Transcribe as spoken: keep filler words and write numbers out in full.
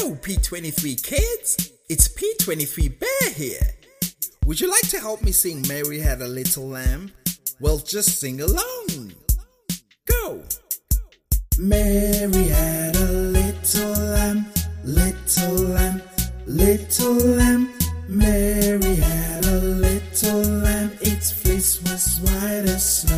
Hello, P twenty-three kids. It's P twenty-three Bear here. Would you like to help me sing Mary Had a Little Lamb? Well, just sing along. Go. Mary had a little lamb, little lamb, little lamb. Mary had a little lamb, its fleece was white as snow.